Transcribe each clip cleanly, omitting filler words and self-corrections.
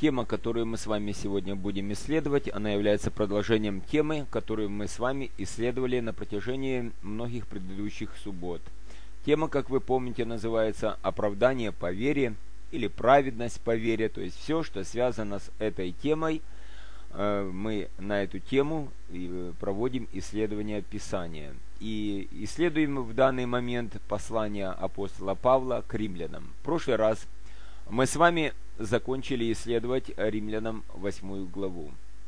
Тема, которую мы с вами сегодня будем исследовать, она является продолжением темы, которую мы с вами исследовали на протяжении многих предыдущих суббот. Тема, как вы помните, называется «Оправдание по вере» или «Праведность по вере», то есть все, что связано с этой темой. Мы на эту тему проводим исследование Писания. И исследуем в данный момент послание апостола Павла к римлянам. В прошлый раз мы с вами закончили исследовать римлянам 8 главу.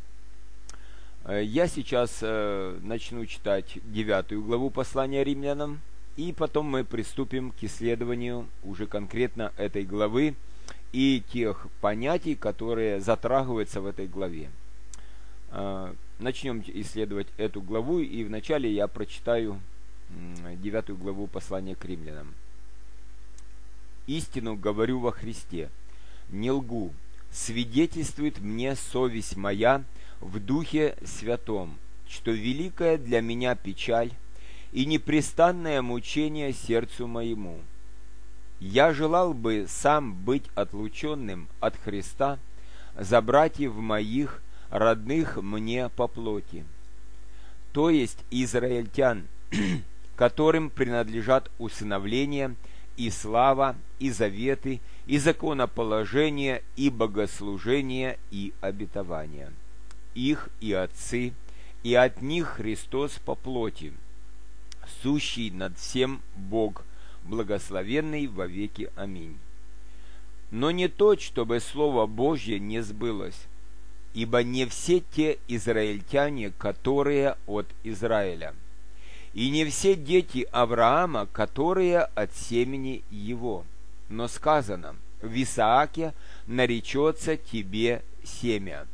Я сейчас начну читать 9 главу послания римлянам, и потом мы приступим к исследованию уже конкретно этой главы и тех понятий, которые затрагиваются в этой главе. Начнем исследовать эту главу, и вначале я прочитаю 9 главу послания к римлянам. «Истину говорю во Христе, не лгу, свидетельствует мне совесть моя в Духе Святом, что великая для меня печаль и непрестанное мучение сердцу моему. Я желал бы сам быть отлученным от Христа за братьев моих, родных мне по плоти, то есть израильтян, которым принадлежат усыновление и слава, и заветы, и законоположение, и богослужение, и обетование. Их и отцы, и от них Христос по плоти, сущий над всем Бог, благословенный во веки. Аминь. Но не то, чтобы Слово Божье не сбылось, ибо не все те израильтяне, которые от Израиля, и не все дети Авраама, которые от семени его. Но сказано: в Исааке наречется тебе семя.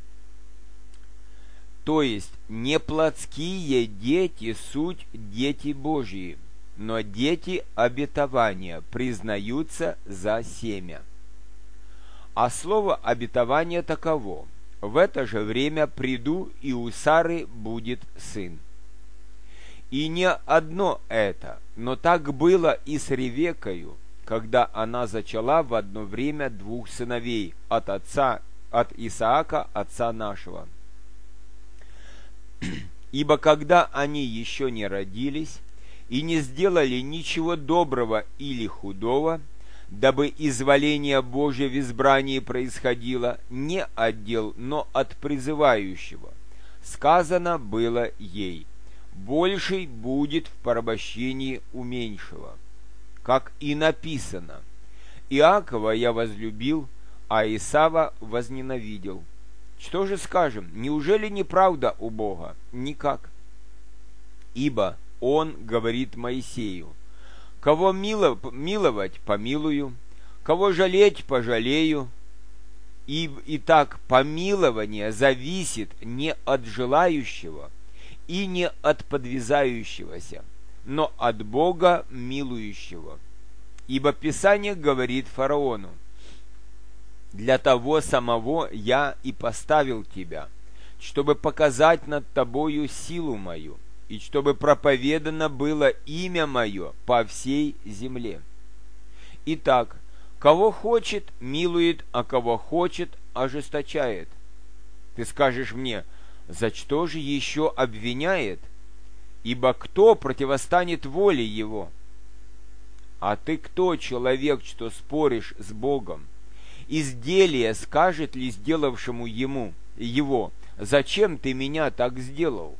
То есть не плотские дети суть дети Божьи, но дети обетования признаются за семя. А слово обетование таково: в это же время приду, и у Сары будет сын. И не одно это, но так было и с Ревеккою, когда она зачала в одно время двух сыновей от Исаака, отца нашего. Ибо когда они еще не родились и не сделали ничего доброго или худого, дабы изволение Божие в избрании происходило не от дел, но от призывающего, сказано было ей: больший будет в порабощении у меньшего. Как и написано: Иакова я возлюбил, а Исава возненавидел. Что же скажем? Неужели неправда у Бога? Никак. Ибо Он говорит Моисею: кого миловать, помилую, кого жалеть, пожалею. И так помилование зависит не от желающего и не от подвязающегося, но от Бога милующего. Ибо Писание говорит фараону: для того самого я и поставил тебя, чтобы показать над тобою силу мою, и чтобы проповедано было имя мое по всей земле. Итак, кого хочет, милует, а кого хочет, ожесточает. Ты скажешь мне: за что же еще обвиняет? Ибо кто противостанет воле его? А ты кто, человек, что споришь с Богом? Изделие скажет ли сделавшему его: зачем ты меня так сделал?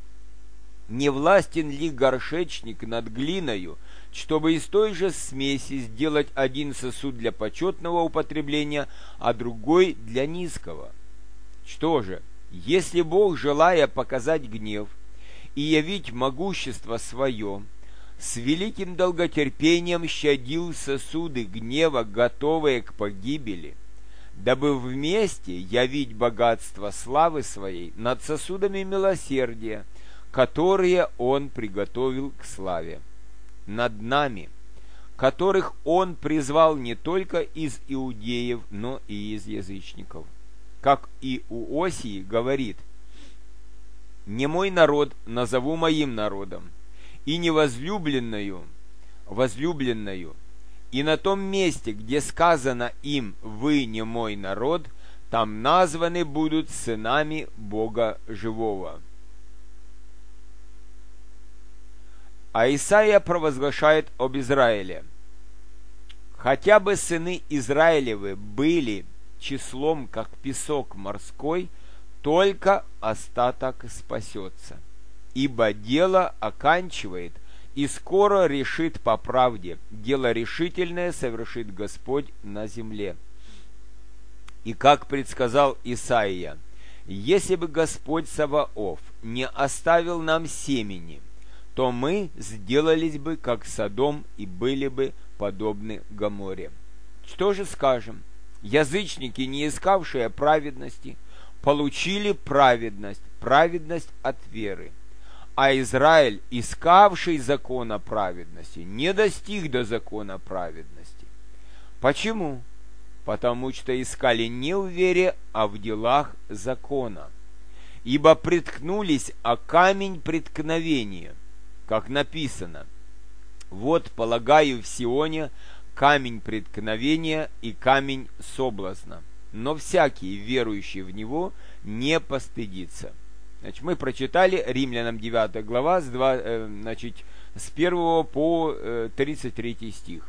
Не властен ли горшечник над глиною, чтобы из той же смеси сделать один сосуд для почетного употребления, а другой для низкого? Что же, если Бог, желая показать гнев и явить могущество свое, с великим долготерпением щадил сосуды гнева, готовые к погибели, дабы вместе явить богатство славы своей над сосудами милосердия, которые Он приготовил к славе, над нами, которых Он призвал не только из иудеев, но и из язычников. Как и у Осии говорит: «Не мой народ назову моим народом, и невозлюбленную возлюбленную, и на том месте, где сказано им: вы не мой народ, там названы будут сынами Бога живого. А Исаия провозглашает об Израиле: хотя бы сыны Израилевы были числом, как песок морской, только остаток спасется. Ибо дело оканчивает и скоро решит по правде. Дело решительное совершит Господь на земле. И как предсказал Исаия: если бы Господь Саваоф не оставил нам семени, то мы сделались бы, как Содом, и были бы подобны Гоморе. Что же скажем? Язычники, не искавшие праведности, получили праведность, праведность от веры. А Израиль, искавший закона праведности, не достиг до закона праведности. Почему? Потому что искали не в вере, а в делах закона. Ибо приткнулись о камень преткновения, как написано: вот полагаю в Сионе камень преткновения и камень соблазна, но всякий, верующий в него, не постыдится. Значит, мы прочитали Римлянам 9 глава с 1 по 33 стих.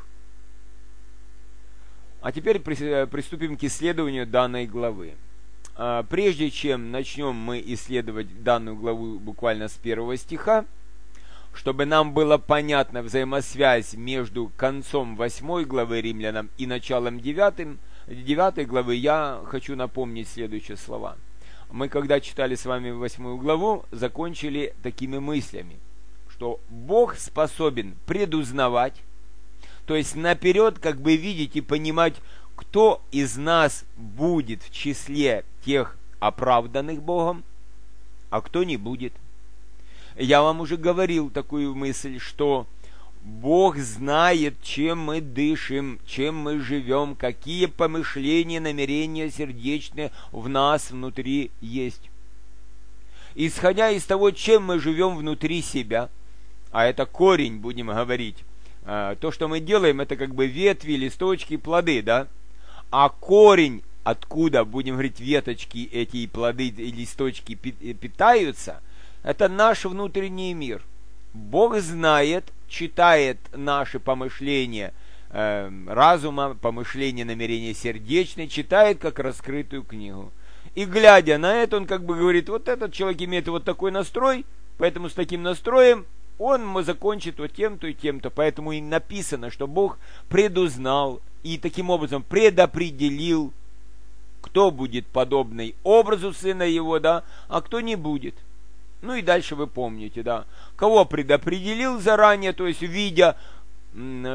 А теперь приступим к исследованию данной главы. Прежде чем начнем мы исследовать данную главу буквально с 1 стиха, чтобы нам была понятна взаимосвязь между концом 8 главы Римлянам и началом 9 главы, я хочу напомнить следующие слова. Мы, когда читали с вами 8 главу, закончили такими мыслями, что Бог способен предузнавать, то есть наперед как бы видеть и понимать, кто из нас будет в числе тех оправданных Богом, а кто не будет. Я вам уже говорил такую мысль, что Бог знает, чем мы дышим, чем мы живем, какие помышления, намерения сердечные в нас внутри есть. Исходя из того, чем мы живем внутри себя, а это корень, будем говорить, то, что мы делаем, это как бы ветви, листочки, плоды, да? А корень, откуда, будем говорить, веточки, эти плоды и листочки питаются, это наш внутренний мир. Бог знает, читает наши помышления разума, помышления, намерения сердечные, читает как раскрытую книгу. И глядя на это, он как бы говорит: вот этот человек имеет вот такой настрой, поэтому с таким настроем он закончит вот тем-то и тем-то. Поэтому и написано, что Бог предузнал и таким образом предопределил, кто будет подобный образу Сына Его, да, а кто не будет. Ну и дальше вы помните, да, кого предопределил заранее, то есть видя,